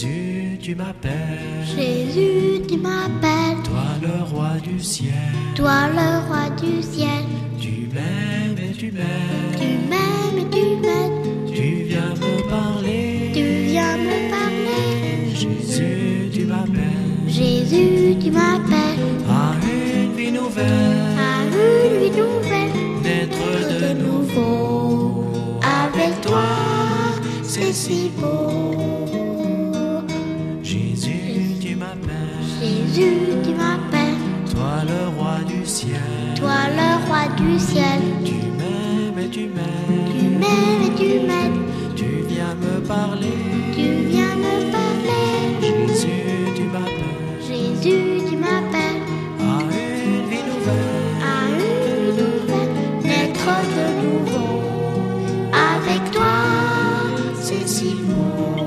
Jésus, tu m'appelles. Jésus, tu m'appelles. Toi le roi du ciel. Toi le roi du ciel. Tu m'aimes et tu m'aimes. Tu m'aimes et tu m'aimes. Tu viens me parler. Tu viens me parler. Jésus, tu m'appelles. Jésus, tu m'appelles. À une vie nouvelle. À une vie nouvelle. Naître de nouveau. Avec toi, c'est si beau. Jésus, tu m'appelles. Jésus, tu m'appelles. Toi le roi du ciel. Toi le roi du ciel. Tu m'aimes et tu Tu m'aimes. m'aimes et tu m'aimes. Tu viens me parler. Tu viens me parler. Jésus, tu m'appelles. Jésus, tu m'appelles. À une vie nouvelle. À une vie nouvelle. Naître de nouveau. Avec toi, c'est si beau.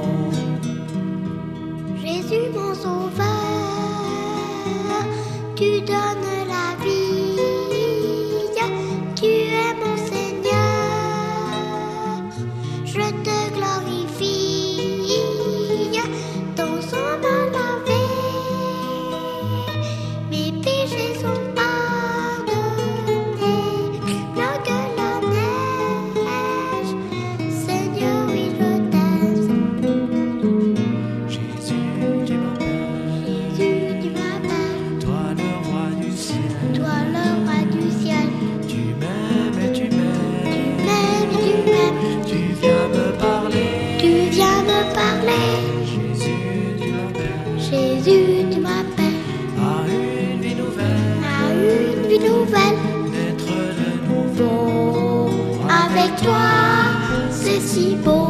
Jésus, mon sauveur, tu donnes la vie. Tu es mon Seigneur. Je te glorifie. Ton sang m'a lavé. Mes péchés sont pardonnés. Blanc que la neige. Seigneur, oui, je t'aime. Jésus, tu m'appelles. Jésus, tu m'appelles. Toi le roi du ciel. Toi le roi du ciel. Tu m'aimes et tu m'aimes. M'aimes et tu m'aimes. Tu viens me parler. Tu viens me parler. Jésus, tu m'appelles. Jésus, tu m'appelles. À une vie nouvelle. À une vie nouvelle. Naître de nouveau. Beau. Avec toi, c'est si beau.